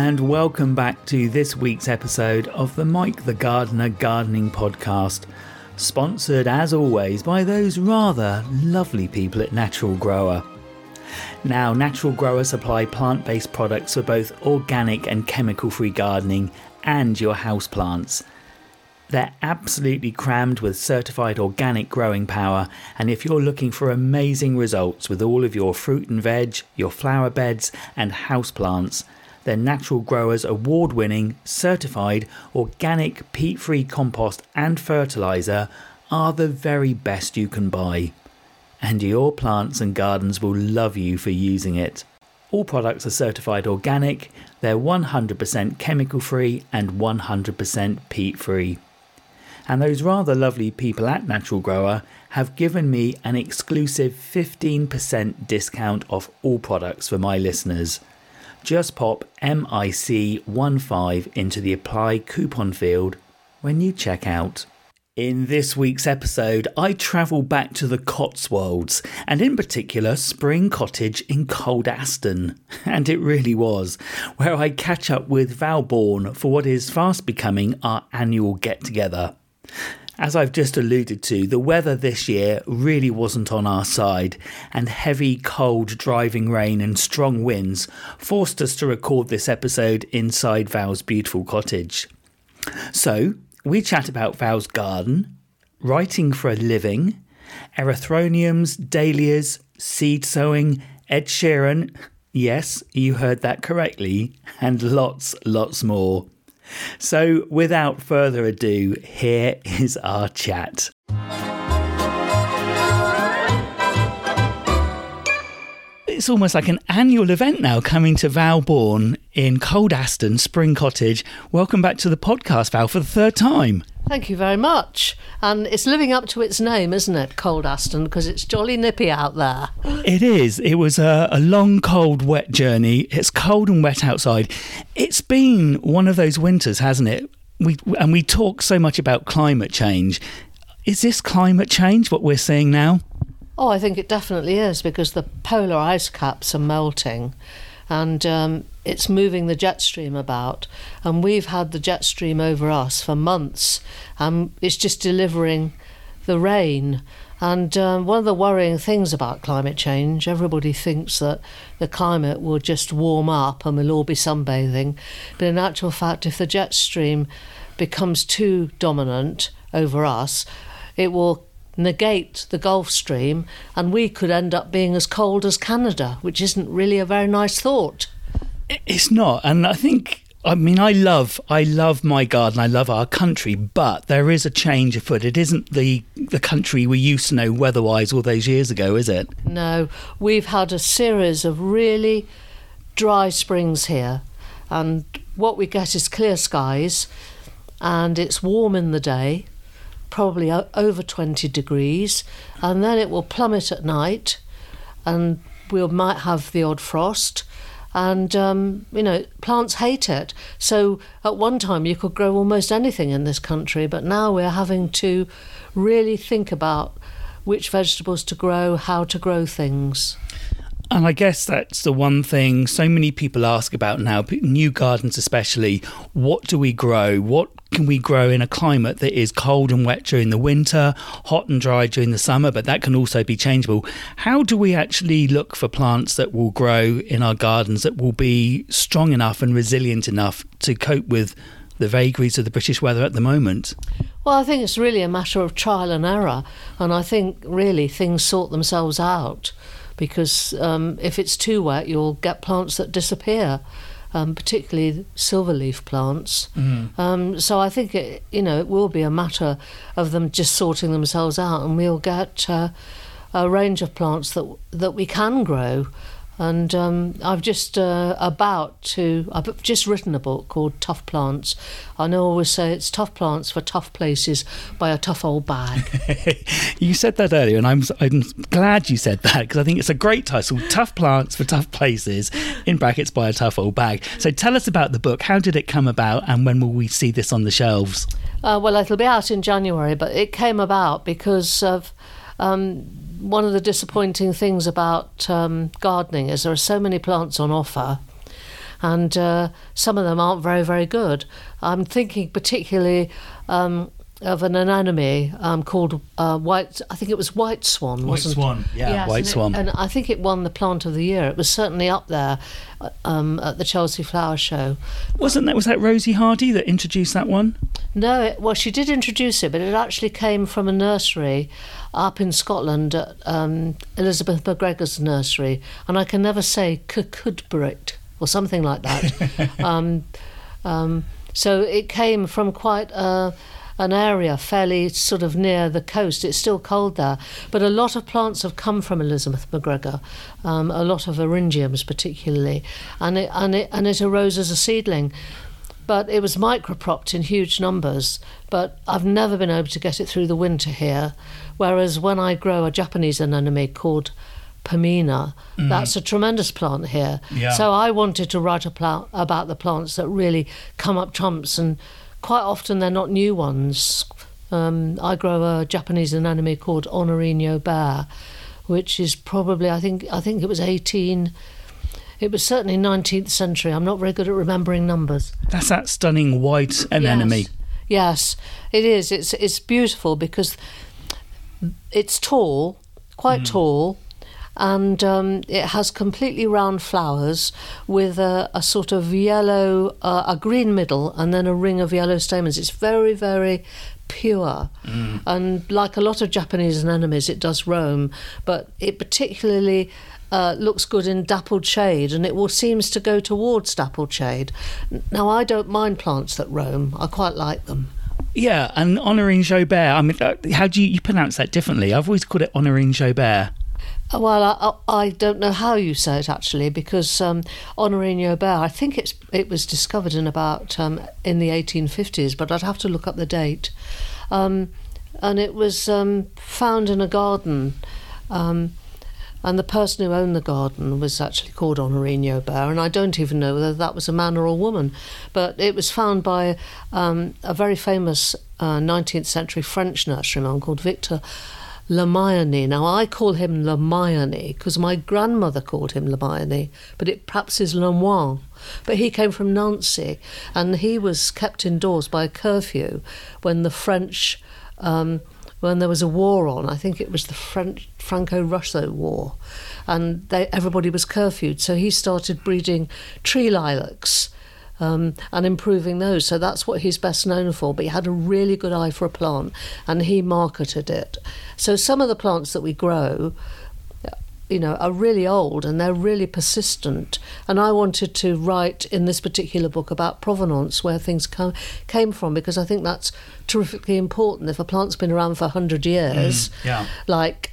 and welcome back to this week's episode of the Mike the Gardener Gardening Podcast, sponsored as always by those rather lovely people at Natural Grower. Now, Natural Grower supply plant-based products for both organic and chemical-free gardening and your houseplants. They're absolutely crammed with certified organic growing power, and if you're looking for amazing results with all of your fruit and veg, your flower beds and houseplants, then Natural Grower's award-winning, certified, organic, peat-free compost and fertiliser are the very best you can buy. And your plants and gardens will love you for using it. All products are certified organic, they're 100% chemical-free and 100% peat-free. And those rather lovely people at Natural Grower have given me an exclusive 15% discount off all products for my listeners. Just pop MIC15 into the apply coupon field when you check out. In this week's episode, I travel back to the Cotswolds, and in particular Spring Cottage in Coldaston, and it really was, where I catch up with Val Bourne for what is fast becoming our annual get-together. As I've just alluded to, the weather this year really wasn't on our side, and heavy, cold, driving rain and strong winds forced us to record this episode inside Val's beautiful cottage. So, we chat about Val's garden, writing for a living, erythroniums, dahlias, seed sowing, Ed Sheeran, yes, you heard that correctly, and lots more. So, without further ado, here is our chat. It's almost like an annual event now coming to Val Bourne in Coldaston, Spring Cottage. Welcome back to the podcast, Val, for the third time. Thank you very much. And it's living up to its name, isn't it, Coldaston, because it's jolly nippy out there. It is. It was a long, cold, wet journey. It's cold and wet outside. It's been one of those winters, hasn't it? We talk so much about climate change. Is this climate change what we're seeing now? Oh, I think it definitely is, because the polar ice caps are melting and it's moving the jet stream about. And we've had the jet stream over us for months. It's just delivering the rain. And one of the worrying things about climate change, everybody thinks that the climate will just warm up and we'll all be sunbathing. But in actual fact, if the jet stream becomes too dominant over us, it will negate the Gulf Stream and we could end up being as cold as Canada, which isn't really a very nice thought. It's not. And I love my garden, I love our country, but there is a change afoot. It isn't the country we used to know weather-wise all those years ago, is it? No, we've had a series of really dry springs here, and what we get is clear skies, and it's warm in the day, probably over 20 degrees, and then it will plummet at night, and we might have the odd frost. And, plants hate it. So at one time you could grow almost anything in this country, but now we're having to really think about which vegetables to grow, how to grow things. And I guess that's the one thing so many people ask about now, new gardens especially. What do we grow? What can we grow in a climate that is cold and wet during the winter, hot and dry during the summer, but that can also be changeable? How do we actually look for plants that will grow in our gardens that will be strong enough and resilient enough to cope with the vagaries of the British weather at the moment? Well, I think it's really a matter of trial and error, and I think really things sort themselves out. Because if it's too wet, you'll get plants that disappear, particularly silverleaf plants. So I think it will be a matter of them just sorting themselves out, and we'll get a range of plants that we can grow. And I've just written a book called Tough Plants. I know I always say it's tough plants for tough places by a tough old bag. You said that earlier, and I'm glad you said that, because I think it's a great title, Tough Plants for Tough Places, in brackets by a tough old bag. So tell us about the book. How did it come about, and when will we see this on the shelves? Well, it'll be out in January, but it came about because of one of the disappointing things about gardening is there are so many plants on offer, and some of them aren't very, very good. I'm thinking particularly of an anemone called white. I think it was white swan. White swan, yeah, yes, white swan. And I think it won the plant of the year. It was certainly up there at the Chelsea Flower Show. Was that Rosie Hardy that introduced that one? No, well, she did introduce it, but it actually came from a nursery up in Scotland at Elizabeth McGregor's nursery, and I can never say Cudbright or something like that. So it came from quite an area fairly sort of near the coast. It's still cold there, but a lot of plants have come from Elizabeth McGregor, a lot of eryngiums particularly, and it arose as a seedling. But it was micropropped in huge numbers, but I've never been able to get it through the winter here, whereas when I grow a Japanese anemone called Pamina, that's a tremendous plant here. Yeah. So I wanted to write about the plants that really come up trumps, and quite often they're not new ones. I grow a Japanese anemone called Honorino Bear, which is probably, I think it was it was certainly 19th century. I'm not very good at remembering numbers. That's that stunning white anemone. Yes, it is. It's beautiful because it's tall, quite tall, and it has completely round flowers with a sort of yellow, a green middle, and then a ring of yellow stamens. It's very, very pure, and like a lot of Japanese anemones, it does roam, but it particularly looks good in dappled shade, and it seems to go towards dappled shade. Now, I don't mind plants that roam. I quite like them. Yeah, and Honorine Joubert, I mean, how do you pronounce that differently? I've always called it Honorine Joubert. Well, I don't know how you say it actually, because Honorine Joubert, I think it was discovered in about in the 1850s, but I'd have to look up the date. And it was found in a garden, and the person who owned the garden was actually called Honorine Joubert, and I don't even know whether that was a man or a woman, but it was found by a very famous 19th century French nurseryman called Victor Lamiani. Now, I call him Lamiani because my grandmother called him Lamiani, but it perhaps is Lemoine. But he came from Nancy, and he was kept indoors by a curfew when the French, when there was a war on. I think it was the Franco-Russo War, and everybody was curfewed. So he started breeding tree lilacs and improving those. So that's what he's best known for. But he had a really good eye for a plant, and he marketed it. So some of the plants that we grow, are really old and they're really persistent. And I wanted to write in this particular book about provenance, where things came from, because I think that's terrifically important. If a plant's been around for 100 years, like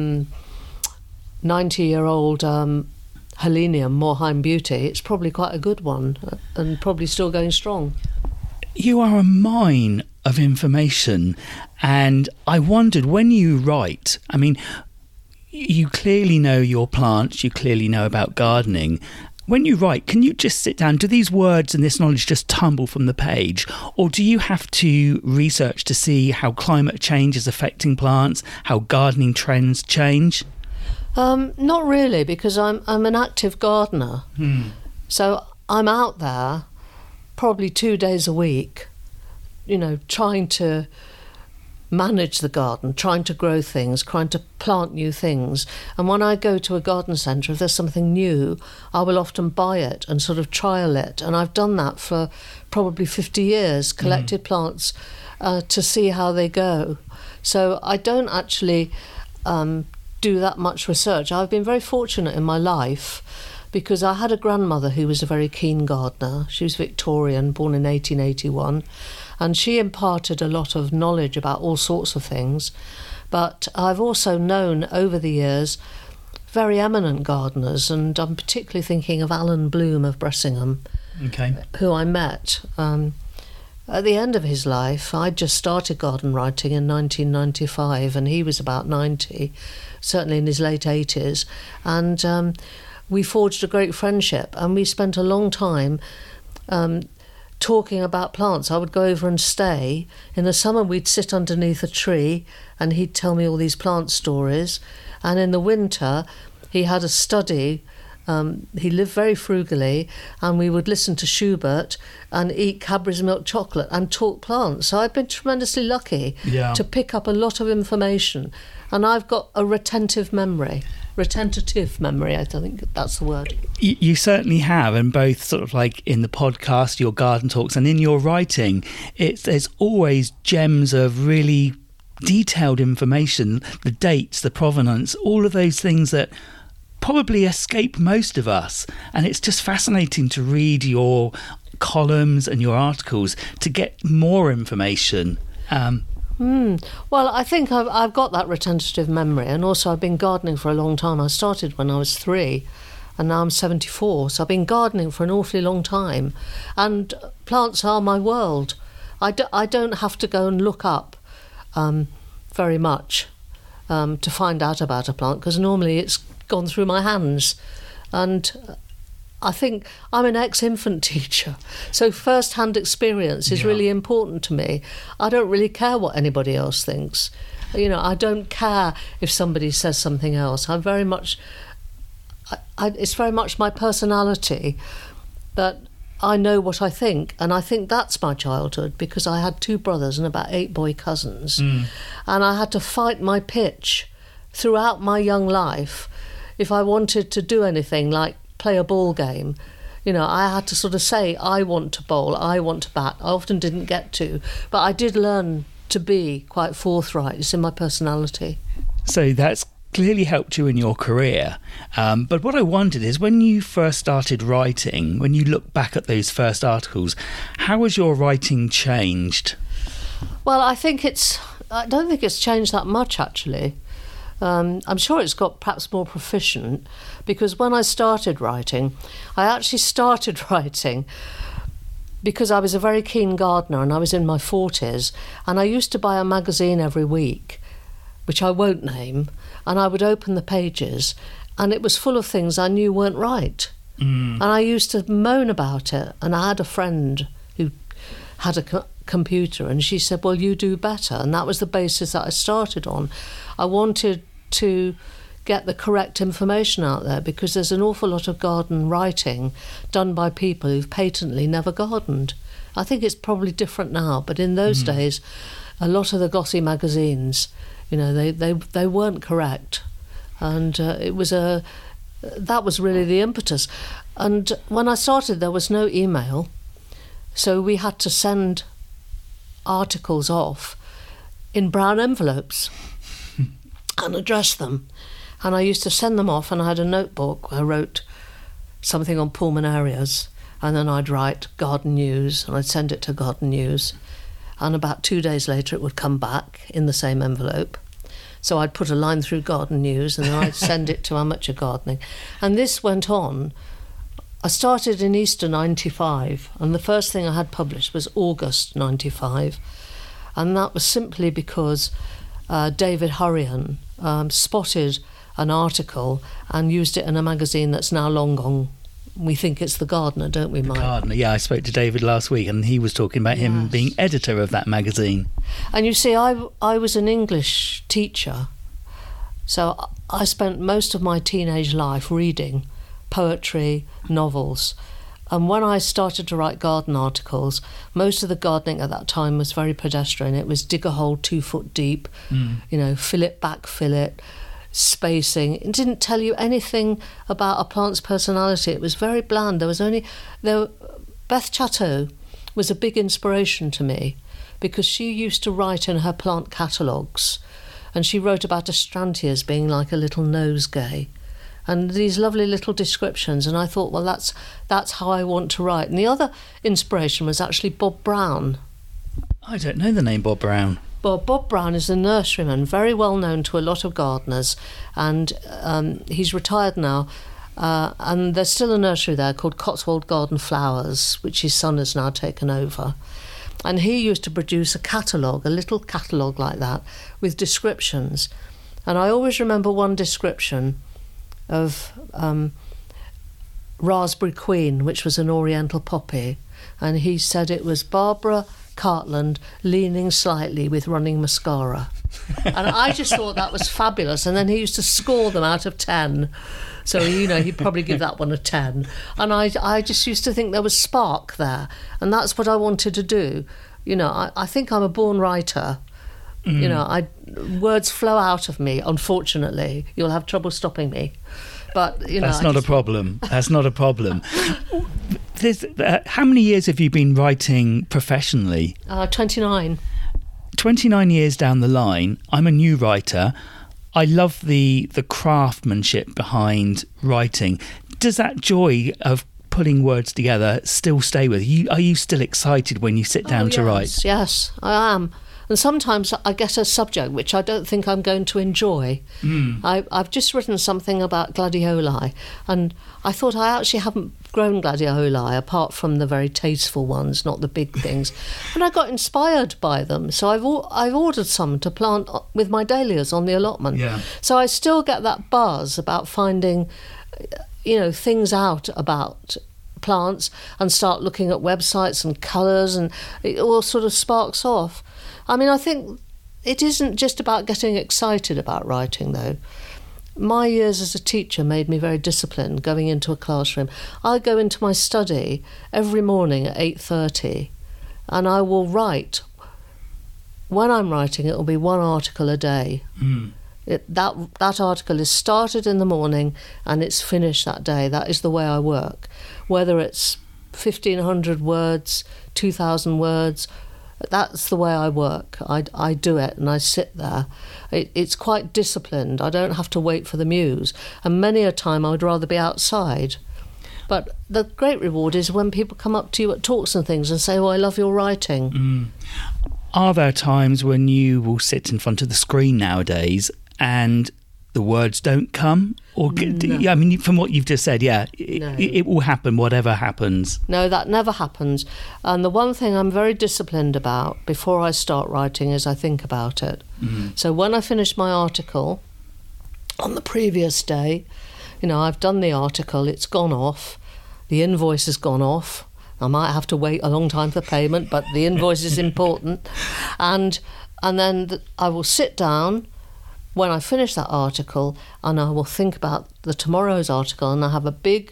90-year-old Helenium, Moorheim Beauty, it's probably quite a good one and probably still going strong. You are a mine of information, and I wondered, when you write, I mean, you clearly know your plants, you clearly know about gardening. When you write, can you just sit down? Do these words and this knowledge just tumble from the page? Or do you have to research to see how climate change is affecting plants, how gardening trends change? Not really, because I'm an active gardener. So I'm out there probably 2 days a week, trying to manage the garden, trying to grow things, trying to plant new things. And when I go to a garden centre, if there's something new, I will often buy it and sort of trial it. And I've done that for probably 50 years, collected plants to see how they go. So I don't actually do that much research. I've been very fortunate in my life because I had a grandmother who was a very keen gardener. She was Victorian, born in 1881. And she imparted a lot of knowledge about all sorts of things. But I've also known over the years very eminent gardeners, and I'm particularly thinking of Alan Bloom of Bressingham, who I met. At the end of his life, I'd just started garden writing in 1995, and he was about 90, certainly in his late 80s. And we forged a great friendship, and we spent a long time talking about plants. I would go over and stay. In the summer we'd sit underneath a tree and he'd tell me all these plant stories, and in the winter he had a study He lived very frugally, and we would listen to Schubert and eat Cadbury's milk chocolate and talk plants. So I've been tremendously lucky to pick up a lot of information, and I've got a retentive memory, I think that's the word. You certainly have, and both sort of like in the podcast, your garden talks, and in your writing, there's always gems of really detailed information, the dates, the provenance, all of those things that probably escape most of us. And it's just fascinating to read your columns and your articles to get more information. Well, I think I've got that retentive memory, and also I've been gardening for a long time. I started when I was 3, and now I'm 74, so I've been gardening for an awfully long time, and plants are my world. I don't have to go and look up very much to find out about a plant, because normally it's gone through my hands. And I think I'm an ex-infant teacher, so first-hand experience is really important to me. I don't really care what anybody else thinks. I don't care if somebody says something else. I'm very much... it's very much my personality that I know what I think, and I think that's my childhood, because I had 2 brothers and about 8 boy cousins, and I had to fight my pitch throughout my young life. If I wanted to do anything like play a ball game, I had to sort of say, I want to bowl, I want to bat. I often didn't get to, but I did learn to be quite forthright. It's in my personality. So that's clearly helped you in your career. But what I wondered is, when you first started writing, when you look back at those first articles, how has your writing changed? Well, I don't think it's changed that much, actually. I'm sure it's got perhaps more proficient, because when I started writing, I actually started writing because I was a very keen gardener, and I was in my 40s, and I used to buy a magazine every week, which I won't name, and I would open the pages, and it was full of things I knew weren't right. And I used to moan about it, and I had a friend who had a computer, and she said, well, you do better. And that was the basis that I started on. I wanted to get the correct information out there, because there's an awful lot of garden writing done by people who've patently never gardened. I think it's probably different now, but in those days, a lot of the glossy magazines, they weren't correct, and that was really the impetus. And when I started, there was no email, so we had to send articles off in brown envelopes and address them. And I used to send them off, and I had a notebook where I wrote something on pulmonarias, and then I'd write Garden News, and I'd send it to Garden News, and about 2 days later it would come back in the same envelope. So I'd put a line through Garden News, and then I'd send it to Amateur Gardening. And this went on. I started in Easter 95, and the first thing I had published was August 95, and that was simply because David Hurrian spotted an article and used it in a magazine that's now long gone. We think it's The Gardener, don't we, Mike? The Gardener, yeah. I spoke to David last week, and he was talking about him being editor of that magazine. And you see, I was an English teacher, so I spent most of my teenage life reading poetry, novels. And when I started to write garden articles, most of the gardening at that time was very pedestrian. It was dig a hole 2 foot deep, fill it, backfill it, spacing. It didn't tell you anything about a plant's personality. It was very bland. Beth Chatto was a big inspiration to me, because she used to write in her plant catalogues, and she wrote about astrantias being like a little nosegay, and these lovely little descriptions. And I thought, well, that's how I want to write. And the other inspiration was actually Bob Brown. I don't know the name Bob Brown. Bob Brown is a nurseryman, very well known to a lot of gardeners, and he's retired now. And there's still a nursery there called Cotswold Garden Flowers, which his son has now taken over. And he used to produce a catalogue, a little catalogue like that, with descriptions. And I always remember one description of Raspberry Queen, which was an oriental poppy. And he said it was Barbara Cartland leaning slightly with running mascara. And I just thought that was fabulous. And then he used to score them out of 10. So, he'd probably give that one a 10. And I just used to think there was spark there. And that's what I wanted to do. I think I'm a born writer. Words flow out of me, unfortunately. You'll have trouble stopping me. But, That's not a problem. That's not a problem. How many years have you been writing professionally? 29. 29 years down the line, I'm a new writer. I love the craftsmanship behind writing. Does that joy of putting words together still stay with you? Are you still excited when you sit down to write? Yes, I am. And sometimes I get a subject which I don't think I'm going to enjoy. I've just written something about gladioli, and I thought I actually haven't grown gladioli apart from the very tasteful ones, not the big things. And I got inspired by them, so I've ordered some to plant with my dahlias on the allotment. Yeah. So I still get that buzz about finding, things out about plants and start looking at websites and colours, and it all sort of sparks off. I mean, I think it isn't just about getting excited about writing, though. My years as a teacher made me very disciplined going into a classroom. I go into my study every morning at 8:30 and I will write. When I'm writing, it will be one article a day. That article is started in the morning and it's finished that day. That is the way I work. Whether it's 1,500 words, 2,000 words, that's the way I work. I do it and I sit there. It's quite disciplined. I don't have to wait for the muse. And many a time I would rather be outside. But the great reward is when people come up to you at talks and things and say, I love your writing. Are there times when you will sit in front of the screen nowadays and the words don't come? Or No. I mean, from what you've just said, No. it will happen, whatever happens. No, that never happens. And the one thing I'm very disciplined about before I start writing is I think about it. So when I finish my article on the previous day, I've done the article, it's gone off, the invoice has gone off. I might have to wait a long time for payment, but the invoice is important. And then I will sit down when I finish that article and I will think about the tomorrow's article, and I have a big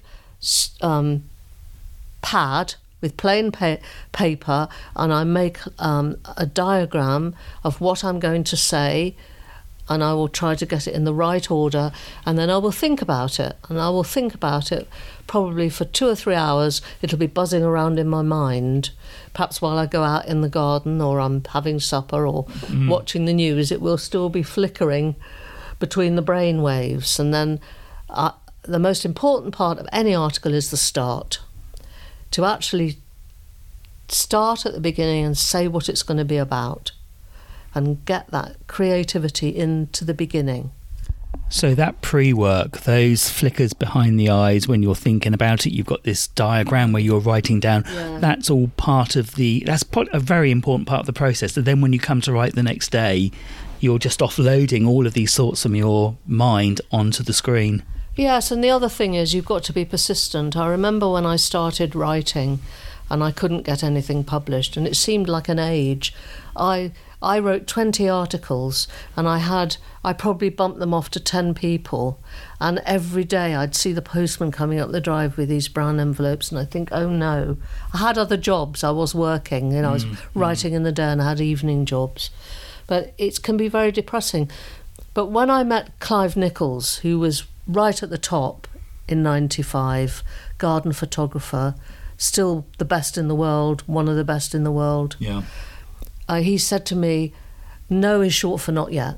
pad with plain paper, and I make a diagram of what I'm going to say, and I will try to get it in the right order, and then I will think about it, and I will think about it probably for 2 or 3 hours. It'll be buzzing around in my mind. Perhaps while I go out in the garden or I'm having supper or watching the news, it will still be flickering between the brain waves. And then the most important part of any article is the start. To actually start at the beginning and say what it's going to be about and get that creativity into the beginning. So that pre-work, those flickers behind the eyes when you're thinking about it, you've got this diagram where you're writing down, that's all part of a very important part of the process. And then when you come to write the next day, you're just offloading all of these thoughts from your mind onto the screen. Yes, and the other thing is you've got to be persistent. I remember when I started writing and I couldn't get anything published, and it seemed like an age. I wrote 20 articles and I probably bumped them off to 10 people, and every day I'd see the postman coming up the drive with these brown envelopes, and I think, oh no. I had other jobs. I was working, I was writing in the day and I had evening jobs. But it can be very depressing. But when I met Clive Nichols, who was right at the top in 95, garden photographer, still the best in the world, one of the best in the world. Yeah. He said to me, no is short for not yet.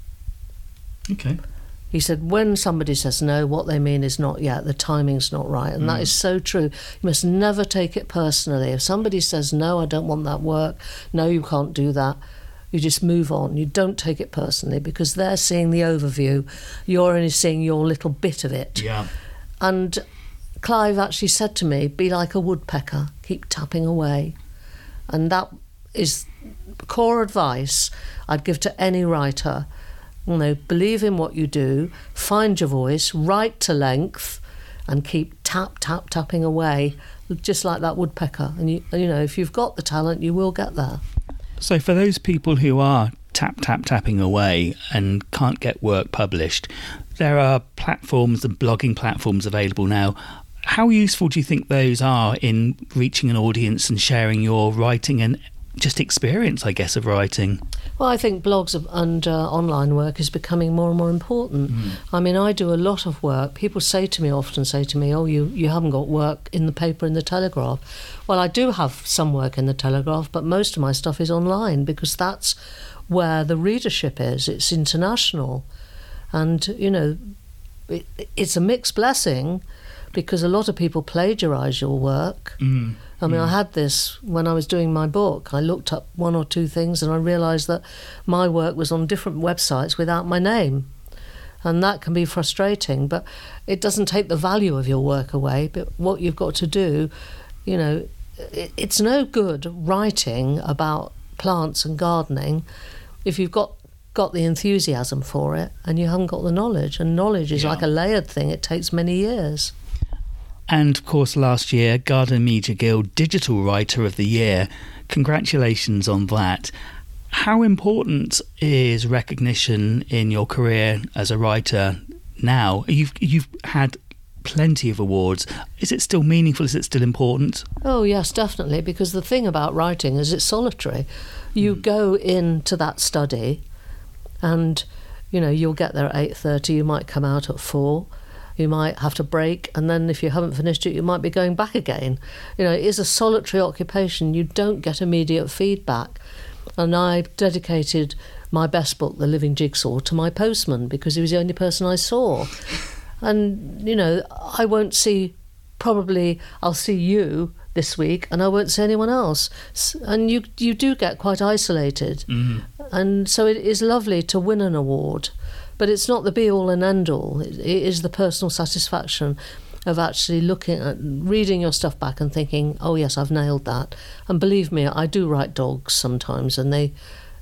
Okay. He said, when somebody says no, what they mean is not yet, the timing's not right. And that is so true. You must never take it personally. If somebody says, no, I don't want that work, no, you can't do that, you just move on. You don't take it personally, because they're seeing the overview. You're only seeing your little bit of it. Yeah. And Clive actually said to me, be like a woodpecker, keep tapping away. And that is core advice I'd give to any writer. Believe in what you do, find your voice, write to length, and keep tapping away just like that woodpecker. And you know, if you've got the talent, you will get there. So for those people who are tapping away and can't get work published, there are platforms and blogging platforms available now. How useful do you think those are in reaching an audience and sharing your writing and just experience, I guess, of writing? Well, I think blogs and online work is becoming more and more important. I mean, I do a lot of work. People often say to me, oh, you haven't got work in the paper, in the Telegraph. Well, I do have some work in the Telegraph, but most of my stuff is online because that's where the readership is. It's international. And, you know, it's a mixed blessing because a lot of people plagiarise your work. I mean, I had this when I was doing my book. I looked up one or two things and I realised that my work was on different websites without my name. And that can be frustrating, but it doesn't take the value of your work away. But what you've got to do, you know, it's no good writing about plants and gardening if you've got the enthusiasm for it and you haven't got the knowledge. And knowledge is like a layered thing. It takes many years. And, of course, last year, Garden Media Guild Digital Writer of the Year. Congratulations on that. How important is recognition in your career as a writer now? You've had plenty of awards. Is it still meaningful? Is it still important? Oh, yes, definitely, because the thing about writing is it's solitary. You go into that study and, you know, you'll get there at 8:30, you might come out at 4. You might have to break, and then if you haven't finished it, you might be going back again. You know, it is a solitary occupation. You don't get immediate feedback. And I dedicated my best book, The Living Jigsaw, to my postman because he was the only person I saw. And, you know, I'll see you this week and I won't see anyone else. And you do get quite isolated. And so it is lovely to win an award. But it's not the be-all and end-all. It is the personal satisfaction of actually reading your stuff back and thinking, oh, yes, I've nailed that. And believe me, I do write dogs sometimes, and they,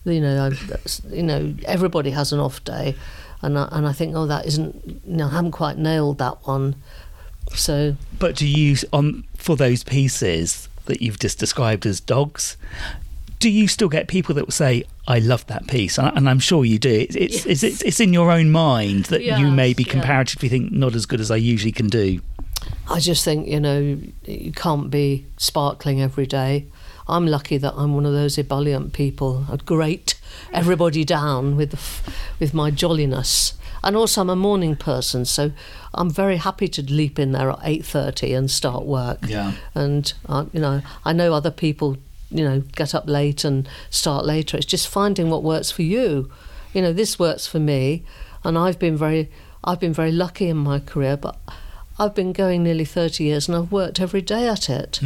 everybody has an off day. And I think, oh, that isn't, I haven't quite nailed that one. So. But do you, for those pieces that you've just described as dogs, do you still get people that will say, I love that piece? And I'm sure you do. It's in your own mind that you maybe comparatively think not as good as I usually can do. I just think, you can't be sparkling every day. I'm lucky that I'm one of those ebullient people. I'd grate everybody down with my jolliness. And also I'm a morning person, so I'm very happy to leap in there at 8:30 and start work. Yeah. And, I know other people get up late and start later. It's just finding what works for you. This works for me, and I've been very lucky in my career, but I've been going nearly 30 years and I've worked every day at it.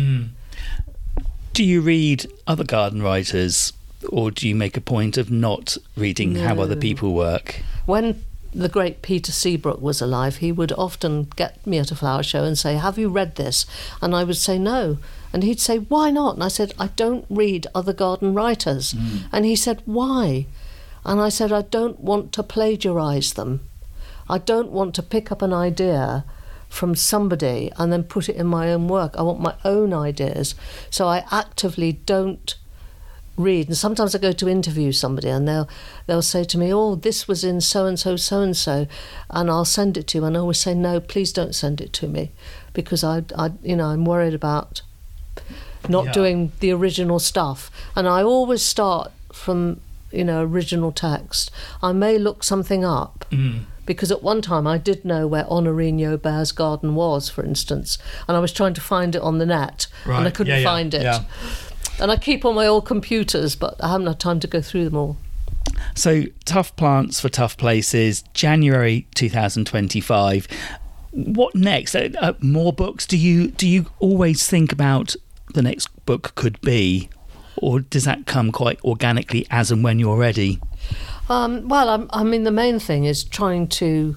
Do you read other garden writers, or do you make a point of not reading how other people work? When the great Peter Seabrook was alive, he would often get me at a flower show and say, have you read this? And I would say no. And he'd say, why not? And I said, I don't read other garden writers. And he said, why? And I said, I don't want to plagiarise them. I don't want to pick up an idea from somebody and then put it in my own work. I want my own ideas. So I actively don't read. And sometimes I go to interview somebody and they'll say to me, oh, this was in so-and-so, so-and-so, and I'll send it to you. And I always say, no, please don't send it to me, because I'm worried about not doing the original stuff. And I always start from, original text. I may look something up, because at one time I did know where Honorine Joubert's garden was, for instance, and I was trying to find it on the net, and I couldn't find it. Yeah. And I keep all my old computers, but I haven't had time to go through them all. So, Tough Plants for Tough Places, January 2025. What next? More books? Do you always think about the next book could be, or does that come quite organically as and when you're ready? Well, I mean, the main thing is trying to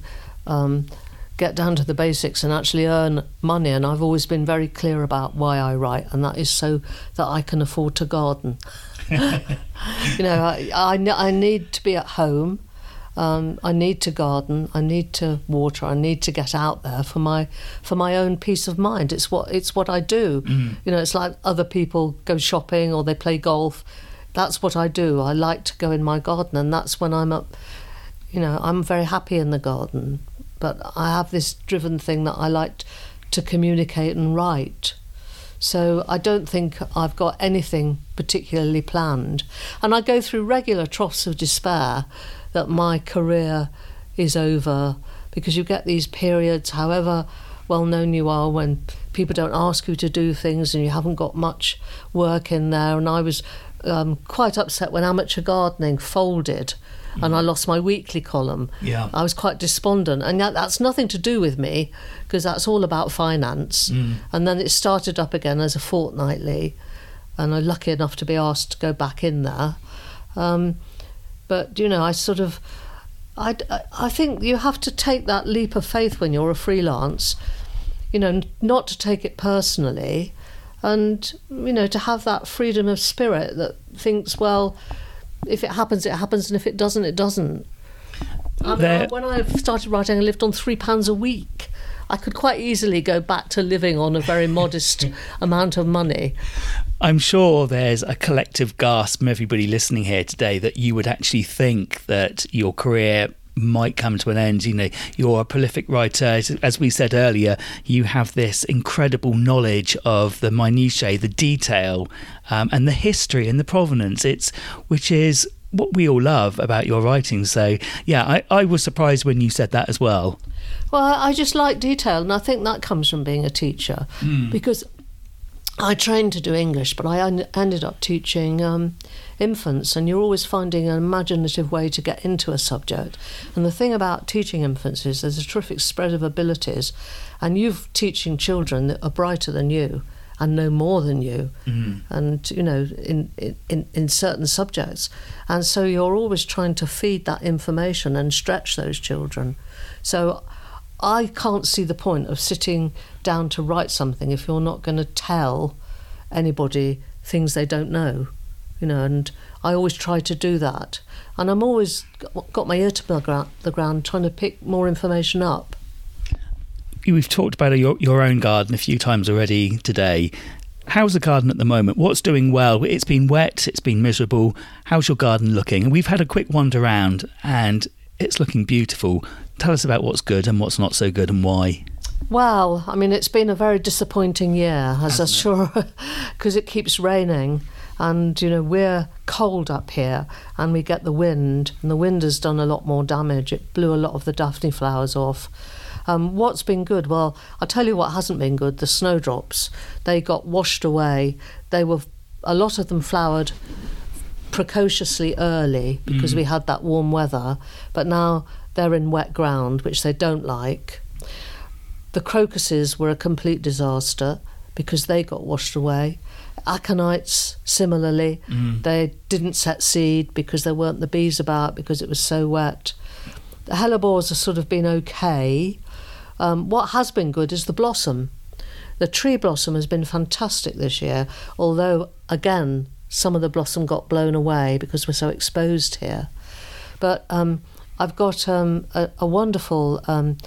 get down to the basics and actually earn money, and I've always been very clear about why I write, and that is so that I can afford to garden. I need to be at home, I need to garden, I need to water, I need to get out there for my own peace of mind. It's what I do. You know, it's like other people go shopping or they play golf. That's what I do. I like to go in my garden, and that's when I'm up. You know, I'm very happy in the garden, but I have this driven thing that I like to communicate and write. So I don't think I've got anything particularly planned. And I go through regular troughs of despair that my career is over, because you get these periods, however well known you are, when people don't ask you to do things and you haven't got much work in there. And I was quite upset when Amateur Gardening folded and I lost my weekly column. Yeah. I was quite despondent, and that's nothing to do with me, because that's all about finance. And then it started up again as a fortnightly, and I'm lucky enough to be asked to go back in there. But you know, I think you have to take that leap of faith when you're a freelance, you know, not to take it personally, and you know, to have that freedom of spirit that thinks, well, if it happens, it happens, and if it doesn't, it doesn't. When I started writing, I lived on £3 a week. I could quite easily go back to living on a very modest amount of money. I'm sure there's a collective gasp from everybody listening here today that you would actually think that your career might come to an end. You know, you're a prolific writer. As we said earlier, you have this incredible knowledge of the minutiae, the detail, and the history and the provenance, which is what we all love about your writing. So yeah, I was surprised when you said that as well. Well, I just like detail, and I think that comes from being a teacher, because I trained to do English, but I ended up teaching infants, and you're always finding an imaginative way to get into a subject. And the thing about teaching infants is there's a terrific spread of abilities, and you're teaching children that are brighter than you and know more than you, and you know, in certain subjects, and so you're always trying to feed that information and stretch those children. So I can't see the point of sitting down to write something if you're not going to tell anybody things they don't know, you know, and I always try to do that. And I'm always got my ear to the ground trying to pick more information up. We've talked about your own garden a few times already today. How's the garden at the moment? What's doing well? It's been wet, it's been miserable. How's your garden looking? And we've had a quick wander around and it's looking beautiful. Tell us about what's good and what's not so good and why. Well, I mean, it's been a very disappointing year, as I'm sure, because it keeps raining. And, you know, we're cold up here and we get the wind, and the wind has done a lot more damage. It blew a lot of the daphne flowers off. What's been good? Well, I'll tell you what hasn't been good, the snowdrops. They got washed away. A lot of them flowered precociously early because we had that warm weather, but now they're in wet ground, which they don't like. The crocuses were a complete disaster because they got washed away. Aconites, similarly, they didn't set seed because there weren't the bees about because it was so wet. The hellebores have sort of been okay. What has been good is the blossom. The tree blossom has been fantastic this year, although, again, some of the blossom got blown away because we're so exposed here. But I've got a wonderful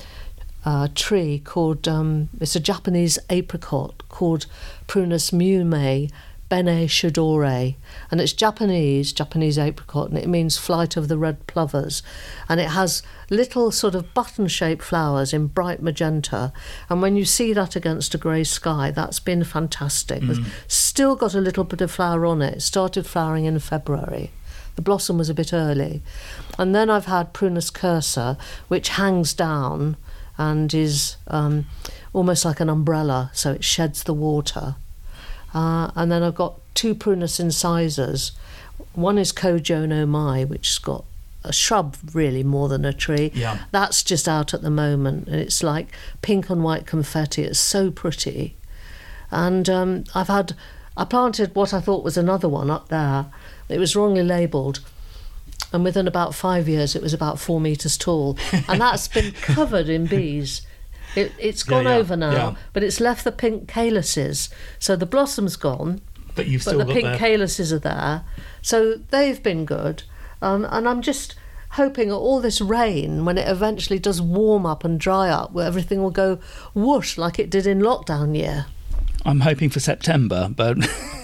tree called, it's a Japanese apricot called Prunus mume bene shadore, and it's Japanese apricot, and it means flight of the red plovers, and it has little sort of button-shaped flowers in bright magenta, and when you see that against a grey sky, that's been fantastic. It's still got a little bit of flower on it. It started flowering in February. The blossom was a bit early. And then I've had Prunus cursa, which hangs down and is almost like an umbrella, so it sheds the water. And then I've got two Prunus incisors. One is Kojo no Mai, which has got a shrub really more than a tree. Yeah. That's just out at the moment, and it's like pink and white confetti. It's so pretty. And I planted what I thought was another one up there. It was wrongly labelled, and within about 5 years it was about 4 metres tall, and that's been covered in bees. It's gone over now, but it's left the pink calyces. So the blossom's gone, but the pink calyces are there. So they've been good. And I'm just hoping all this rain, when it eventually does warm up and dry up, where everything will go whoosh like it did in lockdown year. I'm hoping for September, but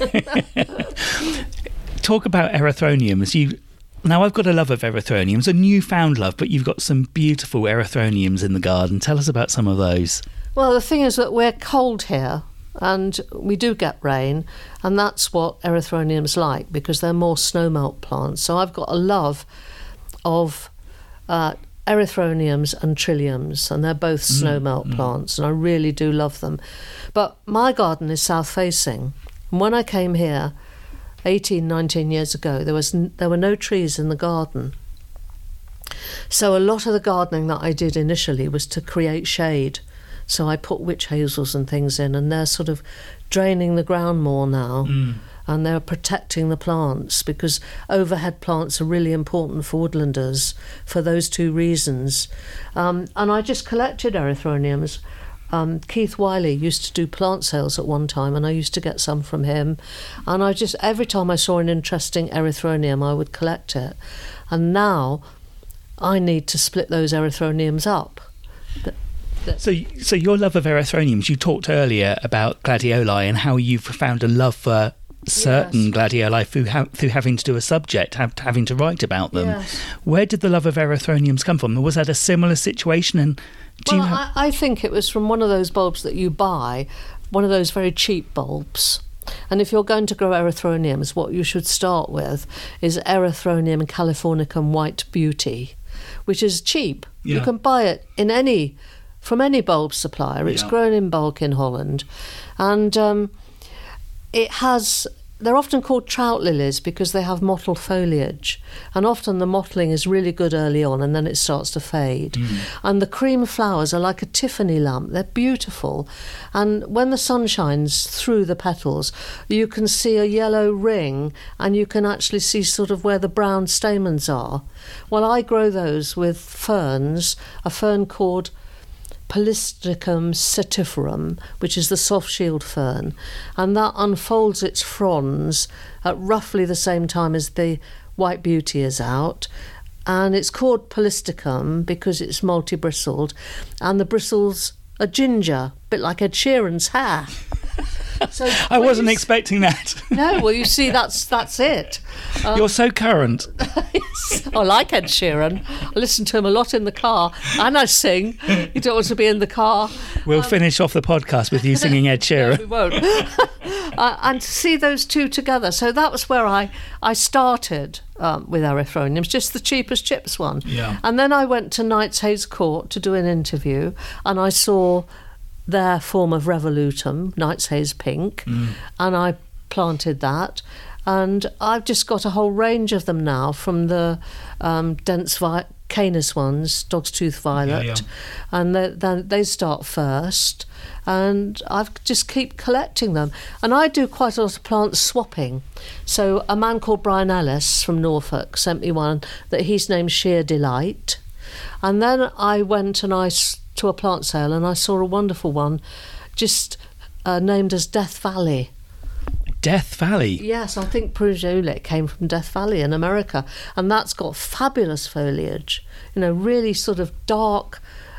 talk about erythroniums. Now, I've got a love of erythroniums, a newfound love, but you've got some beautiful erythroniums in the garden. Tell us about some of those. Well, the thing is that we're cold here, and we do get rain, and that's what erythroniums like, because they're more snowmelt plants. So I've got a love of erythroniums and trilliums, and they're both snowmelt plants, and I really do love them. But my garden is south-facing. And when I came here 18, 19 years ago, there were no trees in the garden. So a lot of the gardening that I did initially was to create shade. So I put witch hazels and things in, and they're sort of draining the ground more now. And they're protecting the plants, because overhead plants are really important for woodlanders for those two reasons. And I just collected erythroniums. Keith Wiley used to do plant sales at one time, and I used to get some from him. And I just, every time I saw an interesting erythronium, I would collect it. And now I need to split those erythroniums up. So your love of erythroniums, you talked earlier about gladioli and how you've found a love for certain gladioli through having to do a subject, having to write about them. Yes. Where did the love of erythroniums come from? Was that a similar situation? And I think it was from one of those bulbs that you buy, one of those very cheap bulbs. And if you're going to grow erythroniums, what you should start with is Erythronium californicum white beauty, which is cheap. You can buy it from any bulb supplier. It's grown in bulk in Holland, and they're often called trout lilies because they have mottled foliage, and often the mottling is really good early on and then it starts to fade. And the cream flowers are like a Tiffany lamp. They're beautiful, and when the sun shines through the petals, you can see a yellow ring, and you can actually see sort of where the brown stamens are. Well, I grow those with ferns, a fern called Polystichum setiferum, which is the soft shield fern, and that unfolds its fronds at roughly the same time as the white beauty is out. And it's called Polystichum because it's multi-bristled, and the bristles are ginger, a bit like Ed Sheeran's hair. So I wasn't expecting that. No, well, you see, that's it. You're so current. Yes. I like Ed Sheeran. I listen to him a lot in the car, and I sing. You don't want to be in the car. We'll finish off the podcast with you singing Ed Sheeran. No, we won't. And to see those two together. So that was where I started with erythroniums, just the cheapest chips one. Yeah. And then I went to Knights Hayes Court to do an interview, and I saw their form of revolutum, Knights Hayes pink, and I planted that. And I've just got a whole range of them now, from the dense Canis ones, dog's tooth violet, and they start first, and I just keep collecting them. And I do quite a lot of plant swapping. So a man called Brian Ellis from Norfolk sent me one that he's named Sheer Delight, and then I went to a plant sale, and I saw a wonderful one just named as Death Valley. Death Valley? Yes, I think Prujulic came from Death Valley in America, and that's got fabulous foliage, really sort of dark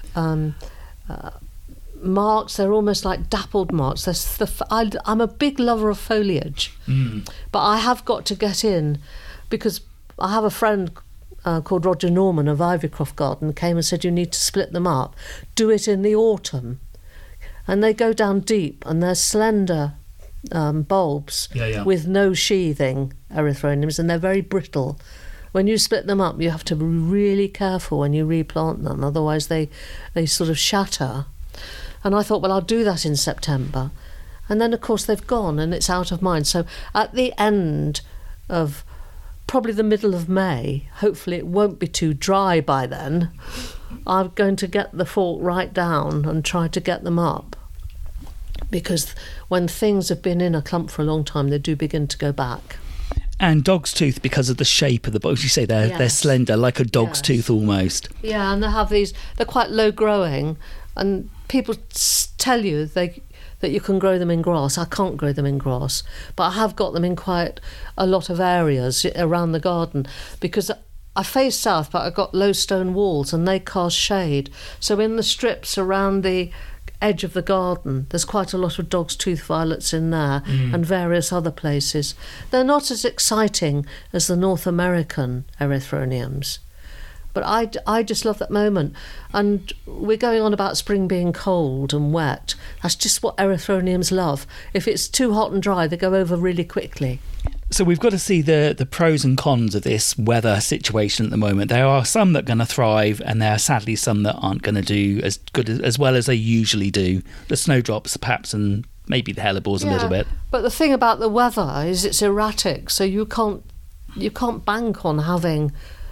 marks. They're almost like dappled marks. I'm a big lover of foliage, but I have got to get in, because I have a friend called Roger Norman of Ivorycroft Garden came and said, you need to split them up. Do it in the autumn. And they go down deep, and they're slender bulbs with no sheathing, erythroniums, and they're very brittle. When you split them up, you have to be really careful when you replant them, otherwise they sort of shatter. And I thought, well, I'll do that in September. And then, of course, they've gone, and it's out of mind. So at the end of probably the middle of May, hopefully it won't be too dry by then, I'm going to get the fork right down and try to get them up, because when things have been in a clump for a long time, they do begin to go back. And dog's tooth, because of the shape of the bulbs, you say they're slender, like a dog's tooth almost. Yeah, and they're quite low growing, and people tell you that you can grow them in grass. I can't grow them in grass, but I have got them in quite a lot of areas around the garden, because I face south, but I've got low stone walls and they cast shade. So in the strips around the edge of the garden, there's quite a lot of dog's tooth violets in there and various other places. They're not as exciting as the North American erythroniums. But I just love that moment. And we're going on about spring being cold and wet. That's just what erythroniums love. If it's too hot and dry, they go over really quickly. So we've got to see the pros and cons of this weather situation at the moment. There are some that are going to thrive, and there are sadly some that aren't going to do as good as well as they usually do. The snowdrops, perhaps, and maybe the hellebores a little bit. But the thing about the weather is it's erratic, so you can't bank on having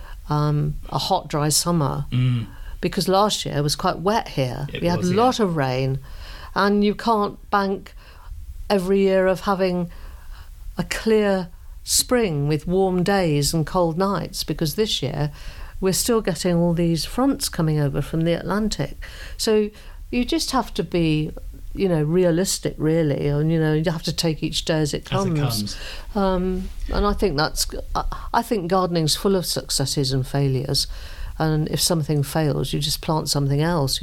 a hot, dry summer, because last year was quite wet here. We had a lot of rain, and you can't bank every year of having a clear spring with warm days and cold nights, because this year we're still getting all these fronts coming over from the Atlantic. So you just have to be, realistic, really, and you have to take each day as it comes. And I think gardening's full of successes and failures. And if something fails, you just plant something else.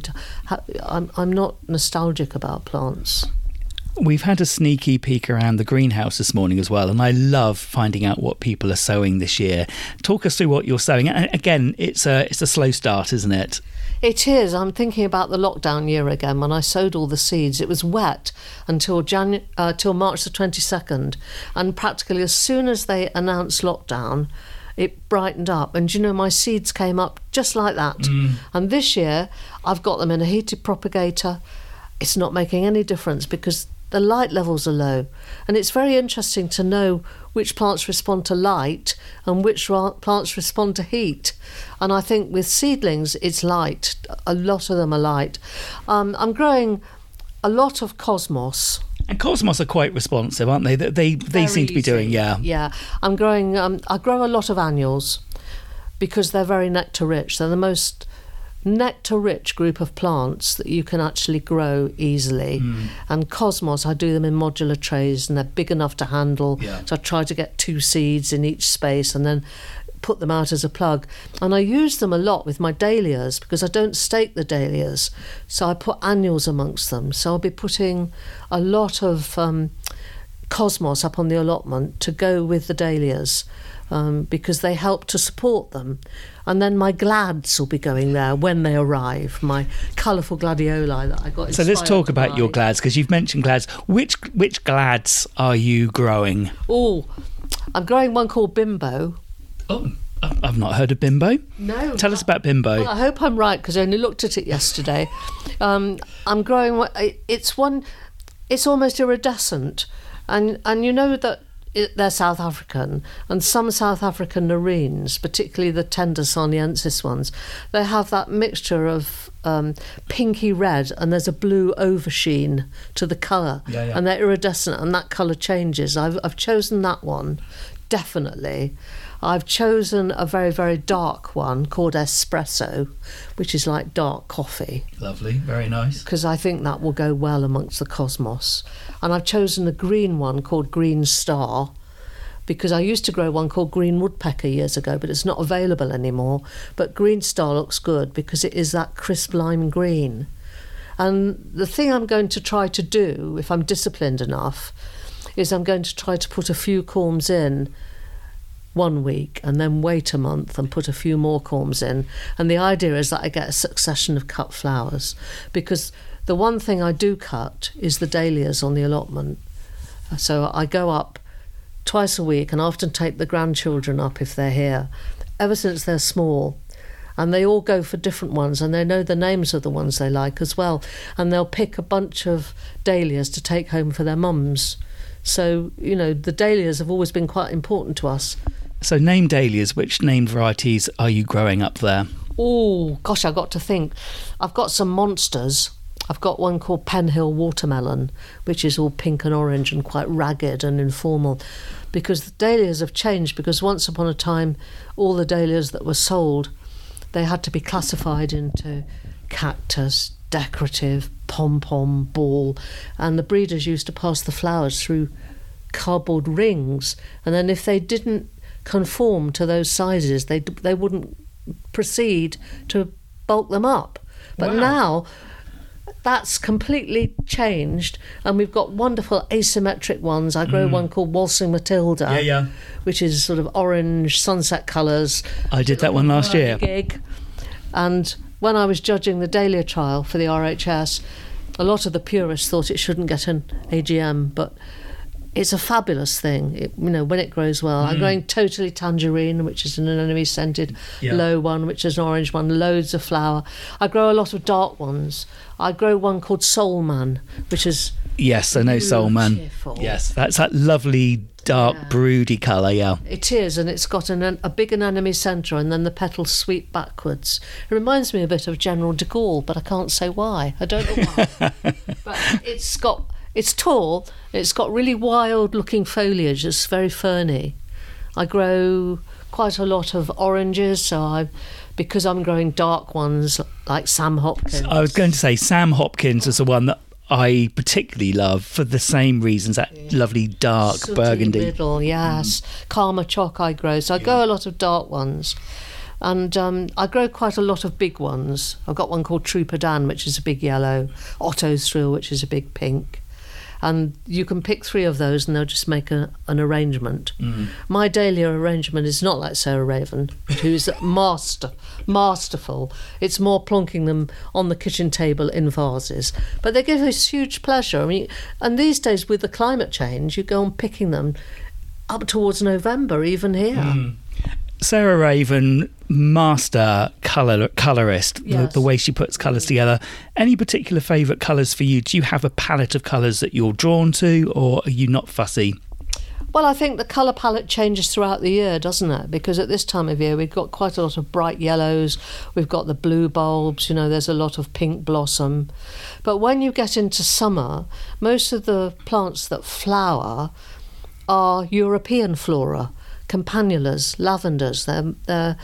I'm not nostalgic about plants. We've had a sneaky peek around the greenhouse this morning as well, and I love finding out what people are sowing this year. Talk us through what you're sowing. And again, it's a slow start, isn't it? It is. I'm thinking about the lockdown year again when I sowed all the seeds. It was wet until till March the 22nd, and practically as soon as they announced lockdown, it brightened up, and my seeds came up just like that. And this year I've got them in a heated propagator. It's not making any difference because the light levels are low, and it's very interesting to know which plants respond to light and which plants respond to heat. And I think with seedlings it's light. A lot of them are light. I'm growing a lot of cosmos. And cosmos are quite responsive, aren't they? They seem to be doing, Yeah, I'm growing. I grow a lot of annuals because they're very nectar rich. They're the most nectar rich group of plants that you can actually grow easily. And cosmos, I do them in modular trays, and they're big enough to handle. So I try to get 2 seeds in each space and then put them out as a plug. And I use them a lot with my dahlias because I don't stake the dahlias, so I put annuals amongst them. So I'll be putting a lot of cosmos up on the allotment to go with the dahlias, because they help to support them. And then my glads will be going there when they arrive, my colourful gladioli that I got. So let's talk about your glads, because you've mentioned glads. Which glads are you growing? Oh, I'm growing one called Bimbo. Oh, I've not heard of Bimbo. No. Tell us about Bimbo. Well, I hope I'm right, because I only looked at it yesterday. I'm growing. It's almost iridescent, and that they're South African, and some South African nerines, particularly the tender sarniensis ones, they have that mixture of pinky red, and there's a blue oversheen to the colour, and they're iridescent, and that colour changes. I've chosen that one, definitely. I've chosen a very, very dark one called Espresso, which is like dark coffee. Lovely, very nice. Because I think that will go well amongst the cosmos. And I've chosen a green one called Green Star, because I used to grow one called Green Woodpecker years ago, but it's not available anymore. But Green Star looks good because it is that crisp lime green. And the thing I'm going to try to do, if I'm disciplined enough, is I'm going to try to put a few corms in 1 week and then wait a month and put a few more corms in. And the idea is that I get a succession of cut flowers, because the one thing I do cut is the dahlias on the allotment. So I go up twice a week and I often take the grandchildren up if they're here, ever since they're small. And they all go for different ones, and they know the names of the ones they like as well. And they'll pick a bunch of dahlias to take home for their mums. So, the dahlias have always been quite important to us. So name dahlias, which named varieties are you growing up there? Oh, gosh, I've got to think. I've got some monsters. I've got one called Penhill Watermelon, which is all pink and orange and quite ragged and informal, because the dahlias have changed, because once upon a time, all the dahlias that were sold, they had to be classified into cactus, decorative, pom-pom, ball, and the breeders used to pass the flowers through cardboard rings, and then if they didn't conform to those sizes. They wouldn't proceed to bulk them up. But Wow. now that's completely changed, and we've got wonderful asymmetric ones. I grow one called Waltzing Matilda, which is sort of orange sunset colours. I did that one last year. Gig. And when I was judging the Dahlia trial for the RHS, a lot of the purists thought it shouldn't get an AGM, but it's a fabulous thing, when it grows well. I'm growing Totally Tangerine, which is an anemone scented low one, which is an orange one, loads of flower. I grow a lot of dark ones. I grow one called Soul Man, which is Yes, I know Soul Man. beautiful. Yes, that's that lovely dark broody colour, yeah. It is, and it's got a big anemone centre, and then the petals sweep backwards. It reminds me a bit of General de Gaulle, but I can't say why. I don't know why. But it's tall, it's got really wild-looking foliage, it's very ferny. I grow quite a lot of oranges, because I'm growing dark ones like Sam Hopkins. I was going to say Sam Hopkins is the one that I particularly love for the same reasons, that lovely dark Sooty burgundy. middle, yes. Karma Choc I grow, so I grow a lot of dark ones. And I grow quite a lot of big ones. I've got one called Trooper Dan, which is a big yellow, Otto's Thrill, which is a big pink. And you can pick 3 of those and they'll just make an arrangement. My dahlia arrangement is not like Sarah Raven, who's masterful. It's more plonking them on the kitchen table in vases. But they give us huge pleasure. I mean, and these days with the climate change, you go on picking them up towards November, even here. Sarah Raven, master colourist, Yes. the way she puts colours together. Any particular favourite colours for you? Do you have a palette of colours that you're drawn to, or are you not fussy? Well, I think the colour palette changes throughout the year, doesn't it? Because at this time of year, we've got quite a lot of bright yellows. We've got the blue bulbs, there's a lot of pink blossom. But when you get into summer, most of the plants that flower are European flora. Campanulas, lavenders, they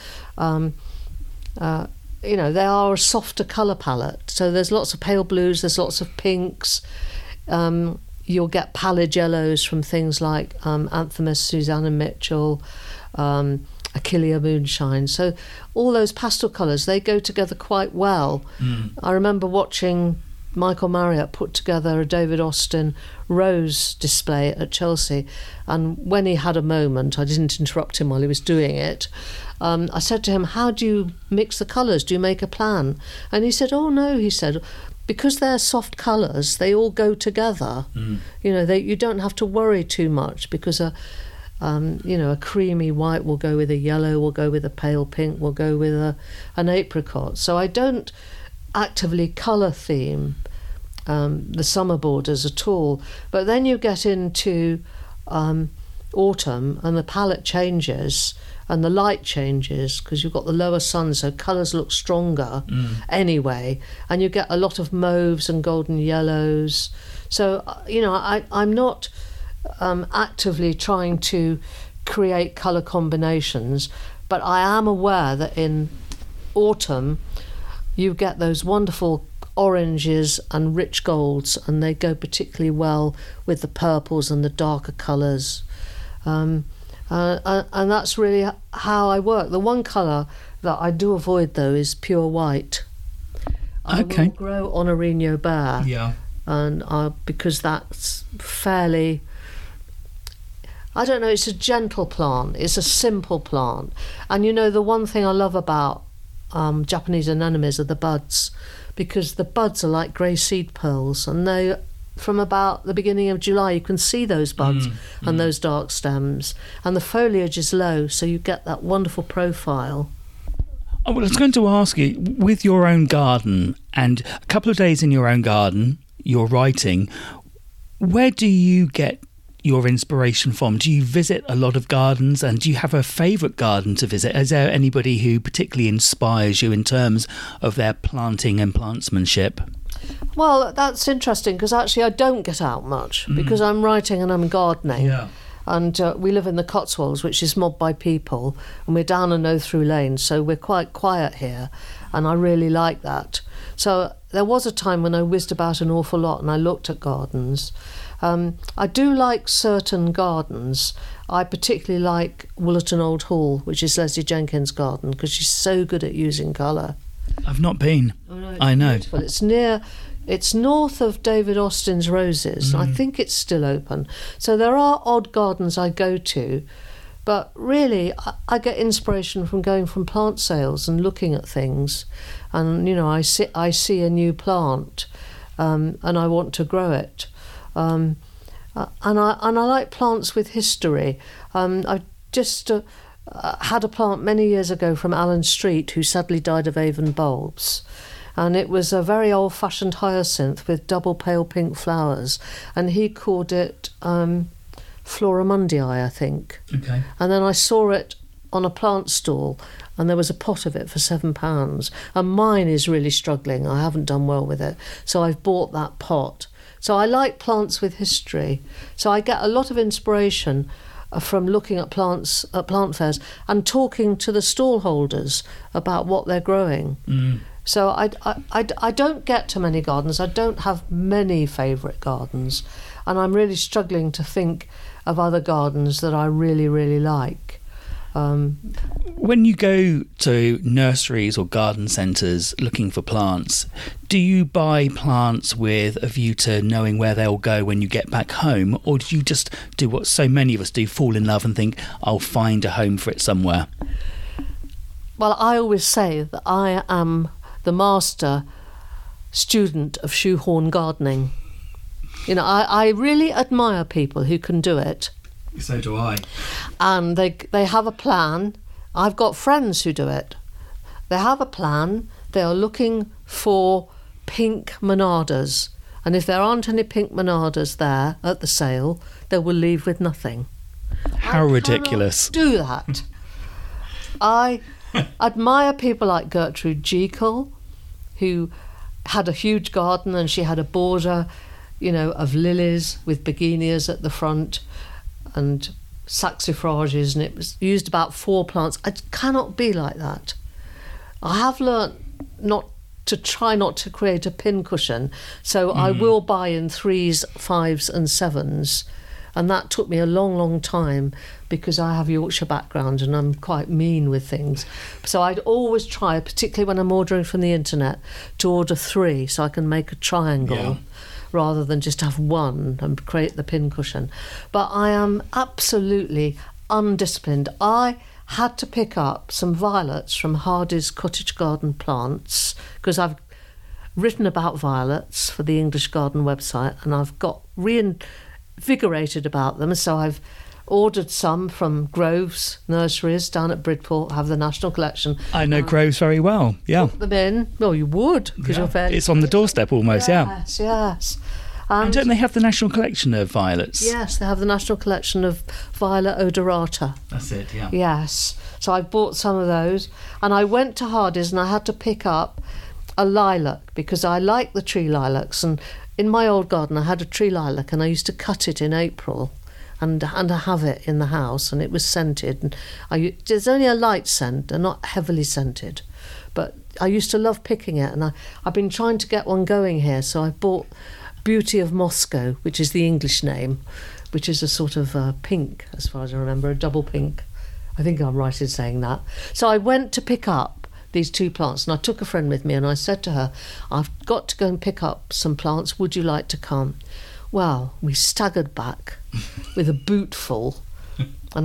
are a softer colour palette. So there's lots of pale blues, there's lots of pinks. You'll get pallid yellows from things like Anthemis, Susanna Mitchell, Achillea Moonshine. So all those pastel colours, they go together quite well. I remember watching Michael Marriott put together a David Austin rose display at Chelsea, and when he had a moment, I didn't interrupt him while he was doing it, I said to him, how do you mix the colours? Do you make a plan? And he said, oh no, he said, because they're soft colours, they all go together. You don't have to worry too much, because a creamy white will go with a yellow, will go with a pale pink, will go with an apricot. So I don't actively colour theme the summer borders at all. But then you get into autumn and the palette changes and the light changes, because you've got the lower sun, so colours look stronger anyway, and you get a lot of mauves and golden yellows. So I'm not actively trying to create colour combinations, but I am aware that in autumn you get those wonderful oranges and rich golds, and they go particularly well with the purples and the darker colours. And that's really how I work. The one colour that I do avoid, though, is pure white. I will grow Honorino Bear, and because that's fairly... I don't know, it's a gentle plant, it's a simple plant. And the one thing I love about Japanese anemones are the buds, because the buds are like grey seed pearls, and they, from about the beginning of July, you can see those buds and those dark stems, and the foliage is low, so you get that wonderful profile. I was going to ask you, with your own garden and a couple of days in your own garden, you're writing, where do you get your inspiration from? Do you visit a lot of gardens, and do you have a favourite garden to visit? Is there anybody who particularly inspires you in terms of their planting and plantsmanship? Well, that's interesting, because actually I don't get out much because I'm writing and I'm gardening. And we live in the Cotswolds, which is mobbed by people, and we're down a no-through lane, so we're quite quiet here, and I really like that. So there was a time when I whizzed about an awful lot and I looked at gardens, I do like certain gardens. I particularly like Woollerton Old Hall, which is Leslie Jenkins' garden, because she's so good at using colour. I've not been. Oh, no, I know. Beautiful. It's north of David Austin's Roses. I think it's still open. So there are odd gardens I go to, but really I get inspiration from going from plant sales and looking at things, and I see a new plant, and I want to grow it, and I like plants with history. I just had a plant many years ago from Allen Street, who sadly died of Avon bulbs. And it was a very old-fashioned hyacinth with double pale pink flowers. And he called it Flora Mundii, I think. Okay. And then I saw it on a plant stall, and there was a pot of it for £7. And mine is really struggling. I haven't done well with it. So I've bought that pot. So I like plants with history. So I get a lot of inspiration from looking at plants at plant fairs and talking to the stall holders about what they're growing. So I don't get to many gardens. I don't have many favourite gardens, and I'm really struggling to think of other gardens that I really, really like. When you go to nurseries or garden centres looking for plants, do you buy plants with a view to knowing where they'll go when you get back home, or do you just do what so many of us do, fall in love and think, I'll find a home for it somewhere? Well, I always say that I am the master student of shoehorn gardening. I really admire people who can do it. So do I. And they have a plan. I've got friends who do it. They have a plan. They are looking for pink monadas. And if there aren't any pink monadas there at the sale, they will leave with nothing. How ridiculous. Do that. I admire people like Gertrude Jekyll, who had a huge garden, and she had a border, of lilies with begonias at the front and saxifrages, and it was used about 4 plants. I cannot be like that. I have learnt not to create a pincushion, so I will buy in 3s, 5s and 7s. And that took me a long, long time because I have Yorkshire background and I'm quite mean with things. So I'd always try, particularly when I'm ordering from the internet, to order 3 so I can make a triangle rather than just have 1 and create the pincushion. But I am absolutely undisciplined. I had to pick up some violets from Hardy's Cottage Garden Plants because I've written about violets for the English Garden website, and I've got reinvigorated about them, so I've ordered some from Groves Nurseries down at Bridport, have the National Collection. I know Groves very well, yeah. Put them in. Well, you would, because you're fairly... It's on the doorstep almost, Yes. And don't they have the National Collection of violets? Yes, they have the National Collection of Violet odorata. That's it, yeah. Yes. So I bought some of those, and I went to Hardy's and I had to pick up a lilac because I like the tree lilacs, and in my old garden I had a tree lilac and I used to cut it in April and I have it in the house, and it was scented. And there's only a light scent, they're not heavily scented, but I used to love picking it, and I've been trying to get one going here, so I bought Beauty of Moscow, which is the English name, which is a sort of pink, as far as I remember, a double pink. I think I'm right in saying that. So I went to pick up these 2 plants, and I took a friend with me, and I said to her, I've got to go and pick up some plants, would you like to come? Well, we staggered back with a boot full, and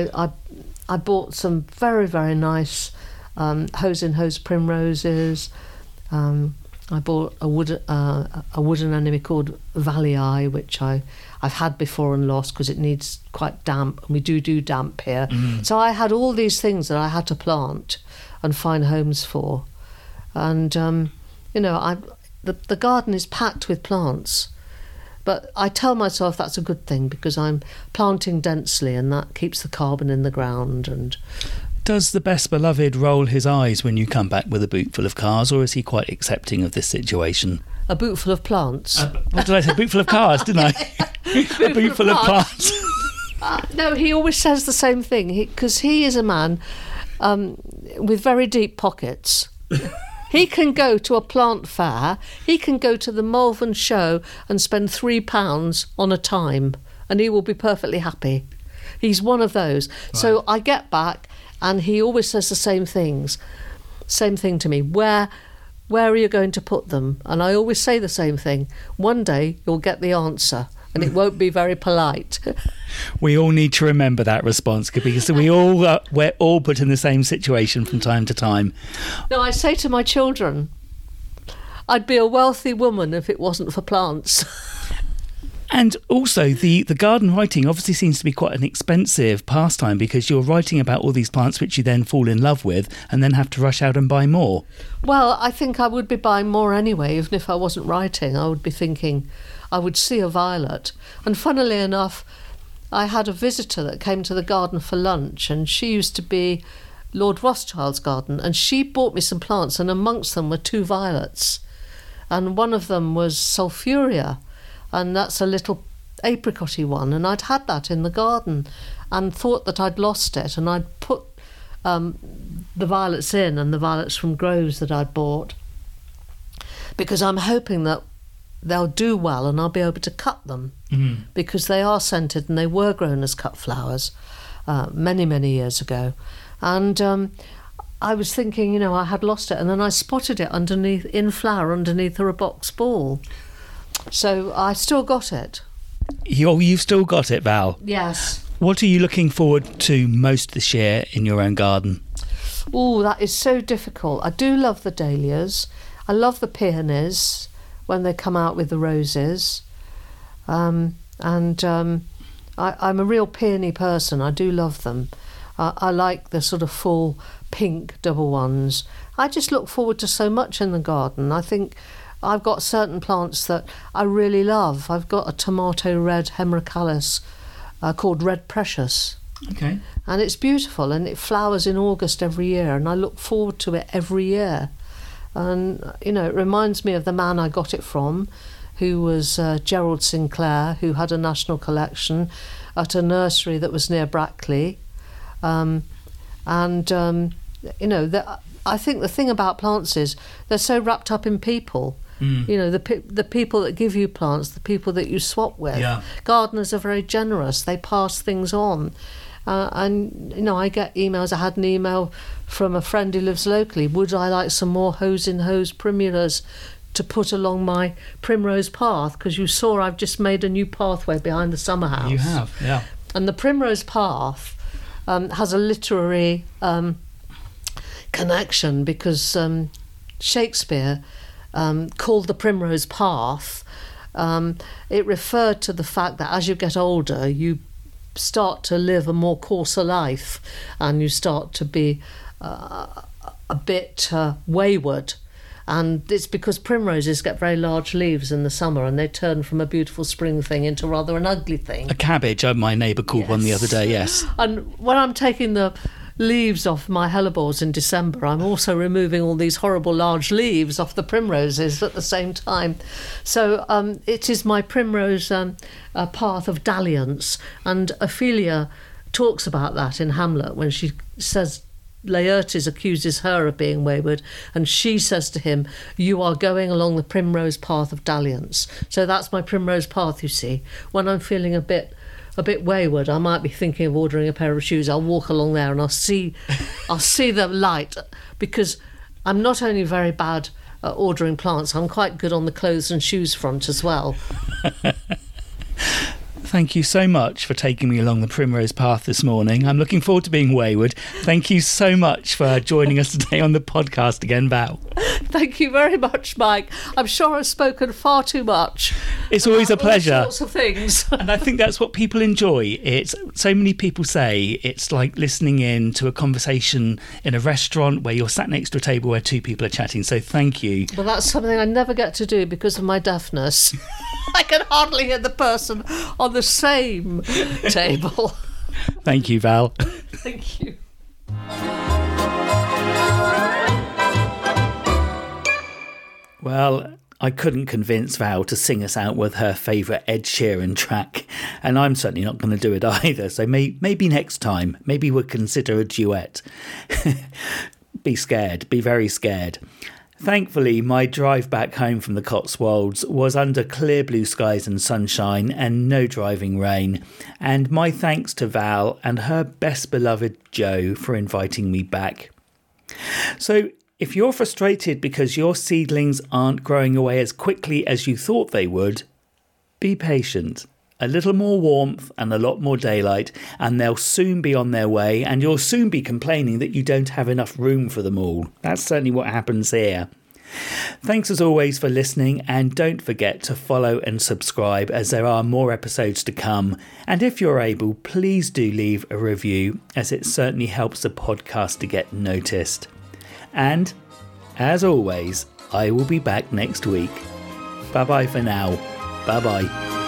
I bought some very, very nice hose in hose primroses. I bought a wooden anemone called Valley Eye, which I've had before and lost because it needs quite damp, and we do damp here. So I had all these things that I had to plant and find homes for, and the garden is packed with plants. But I tell myself that's a good thing because I'm planting densely, and that keeps the carbon in the ground. And does the best beloved roll his eyes when you come back with a boot full of cars, or is he quite accepting of this situation? A boot full of plants. What did I say? A boot full of cars, didn't I? A boot full of plants. No, he always says the same thing because he is a man with very deep pockets. He can go to a plant fair, he can go to the Malvern show and spend £3 on a thyme, and he will be perfectly happy. He's one of those. Right. So I get back and he always says the same things. Same thing to me. Where are you going to put them? And I always say the same thing. One day you'll get the answer and it won't be very polite. We all need to remember that response, because we're all put in the same situation from time to time. No, I say to my children, I'd be a wealthy woman if it wasn't for plants. And also, the garden writing obviously seems to be quite an expensive pastime, because you're writing about all these plants which you then fall in love with and then have to rush out and buy more. Well, I think I would be buying more anyway, even if I wasn't writing. I would be thinking, I would see a violet. And funnily enough, I had a visitor that came to the garden for lunch, and she used to be Lord Rothschild's garden, and she bought me some plants, and amongst them were 2 violets. And one of them was Sulfuria, and that's a little apricotty one, and I'd had that in the garden and thought that I'd lost it, and I'd put the violets in, and the violets from Groves that I'd bought, because I'm hoping that they'll do well and I'll be able to cut them, because they are scented and they were grown as cut flowers many, many years ago. And I was thinking, I had lost it, and then I spotted it in flower underneath a box ball. So I still got it. You've still got it, Val? Yes. What are you looking forward to most this year in your own garden? Oh, that is so difficult. I do love the dahlias. I love the peonies when they come out with the roses. I'm a real peony person. I do love them. I like the sort of full pink double ones. I just look forward to so much in the garden. I think I've got certain plants that I really love. I've got a tomato red Hemerocallis called Red Precious. Okay. And it's beautiful, and it flowers in August every year, and I look forward to it every year. And, it reminds me of the man I got it from, who was Gerald Sinclair, who had a national collection at a nursery that was near Brackley. I think the thing about plants is they're so wrapped up in people. The people that give you plants, the people that you swap with. Yeah. Gardeners are very generous. They pass things on. I get emails. I had an email from a friend who lives locally. Would I like some more hose-in-hose primulas to put along my primrose path? Because you saw I've just made a new pathway behind the summer house. You have, yeah. And the primrose path has a literary connection, because Shakespeare called the primrose path. It referred to the fact that as you get older, you start to live a more coarser life, and you start to be a bit wayward. And it's because primroses get very large leaves in the summer, and they turn from a beautiful spring thing into rather an ugly thing. A cabbage, my neighbour called one the other day, yes. And when I'm taking the leaves off my hellebores in December, I'm also removing all these horrible large leaves off the primroses at the same time. So it is my primrose path of dalliance, and Ophelia talks about that in Hamlet when she says Laertes accuses her of being wayward, and she says to him, you are going along the primrose path of dalliance. So that's my primrose path, you see. When I'm feeling a bit wayward, I might be thinking of ordering a pair of shoes. I'll walk along there and I'll see the light, because I'm not only very bad at ordering plants, I'm quite good on the clothes and shoes front as well. Thank you so much for taking me along the primrose path this morning. I'm looking forward to being wayward. Thank you so much for joining us today on the podcast again, Val. Thank you very much, Mike. I'm sure I've spoken far too much. It's always a pleasure. All sorts of things. And I think that's what people enjoy. It's so many people say it's like listening in to a conversation in a restaurant where you're sat next to a table where 2 people are chatting. So thank you. Well, that's something I never get to do because of my deafness. I can hardly hear the person on the same table. Thank you, Val. Thank you. Well, I couldn't convince Val to sing us out with her favourite Ed Sheeran track, and I'm certainly not going to do it either, so maybe next time, maybe we'll consider a duet. Be scared, be very scared. Thankfully, my drive back home from the Cotswolds was under clear blue skies and sunshine and no driving rain, and my thanks to Val and her best beloved Joe for inviting me back. So, if you're frustrated because your seedlings aren't growing away as quickly as you thought they would, be patient. A little more warmth and a lot more daylight, and they'll soon be on their way, and you'll soon be complaining that you don't have enough room for them all. That's certainly what happens here. Thanks as always for listening, and don't forget to follow and subscribe as there are more episodes to come. And if you're able, please do leave a review, as it certainly helps the podcast to get noticed. And as always, I will be back next week. Bye bye for now. Bye bye.